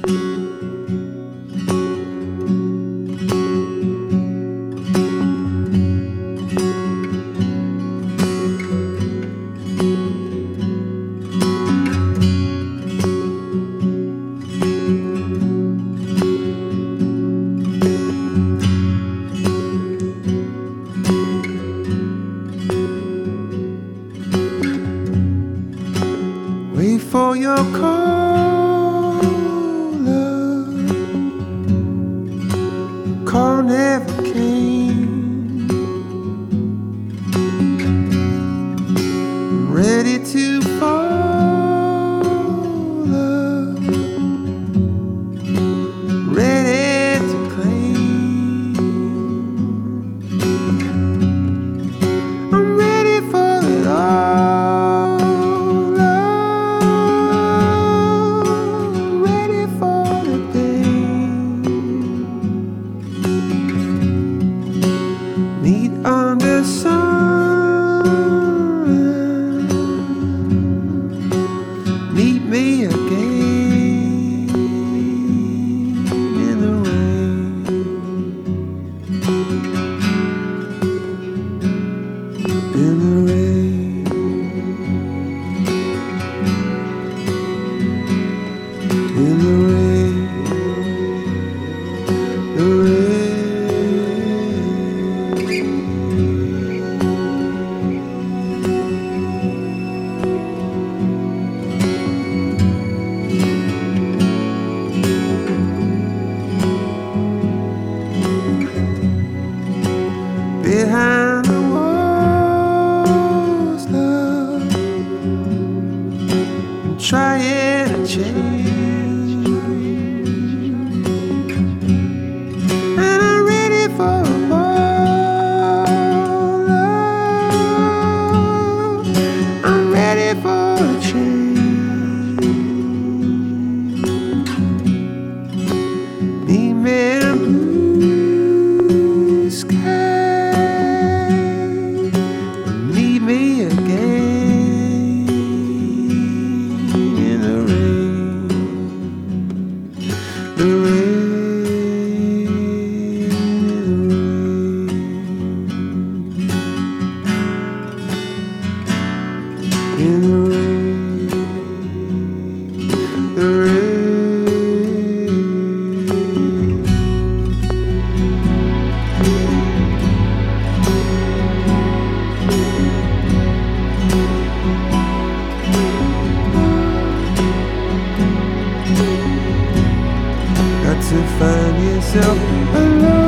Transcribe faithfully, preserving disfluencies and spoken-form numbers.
Wait for your call, love. Call never came. I'm ready to fall, love. Ready to claim. I'm ready for it all. Meet under sun, meet me again in the rain, in the rain, in the rain, the rain. Behind the walls, love, I'm trying to change, and I'm ready for a ball, love. I'm ready for a change. Meet me in blue sky. Me again in the rain, the rain, in the rain, the rain. Got to find yourself alone.